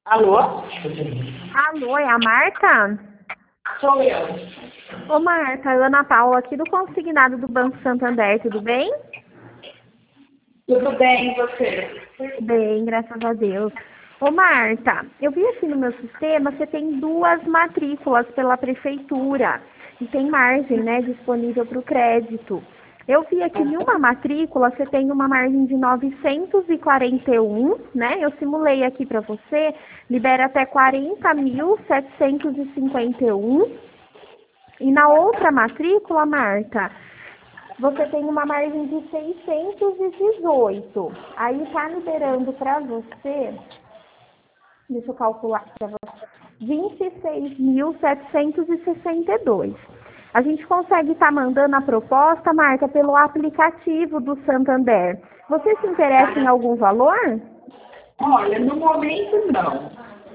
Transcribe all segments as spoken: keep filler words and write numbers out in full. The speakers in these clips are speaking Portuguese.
Alô? Alô, é a Marta? Sou eu. Ô Marta, Ana Paula aqui do Consignado do Banco Santander, tudo bem? Tudo bem, e você? Bem, graças a Deus. Ô Marta, eu vi aqui no meu sistema, você tem duas matrículas pela prefeitura e tem margem, né, disponível para o crédito. Eu vi aqui em uma matrícula, você tem uma margem de novecentos e quarenta e um, né? Eu simulei aqui para você, libera até quarenta mil setecentos e cinquenta e um. E na outra matrícula, Marta, você tem uma margem de seiscentos e dezoito. Aí está liberando para você, deixa eu calcular para você, vinte e seis mil setecentos e sessenta e dois. A gente consegue estar mandando a proposta, Marta, pelo aplicativo do Santander. Você se interessa em algum valor? Olha, no momento não.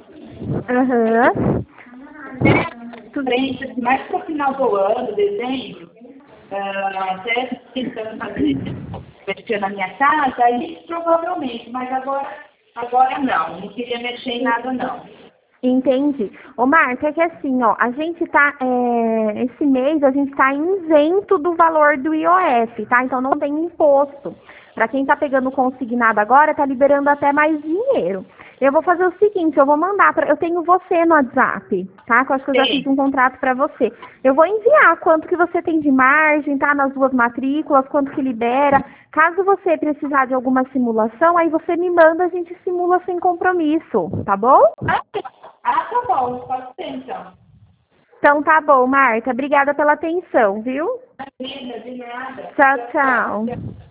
Aham. Frente, assim, mais para o final do ano, dezembro, ah, até tentando fazer mexer na minha casa, aí provavelmente, mas agora, agora não, não queria mexer em nada não. Entendi. Ô, Marta, é que assim, ó, a gente tá, é, esse mês a gente tá isento do valor do I O F, tá? Então não tem imposto. Para quem tá pegando consignado agora, tá liberando até mais dinheiro. Eu vou fazer o seguinte, eu vou mandar para, eu tenho você no WhatsApp, tá? Que eu acho que eu já fiz Sim, um contrato para você. Eu vou enviar quanto que você tem de margem, tá? Nas duas matrículas, quanto que libera. Caso você precisar de alguma simulação, aí você me manda, a gente simula sem compromisso, tá bom? ah, tá bom, pode ser então. Então tá bom, Marta. Obrigada pela atenção, viu? Imagina, de nada. Tchau, Tchau, tchau. tchau.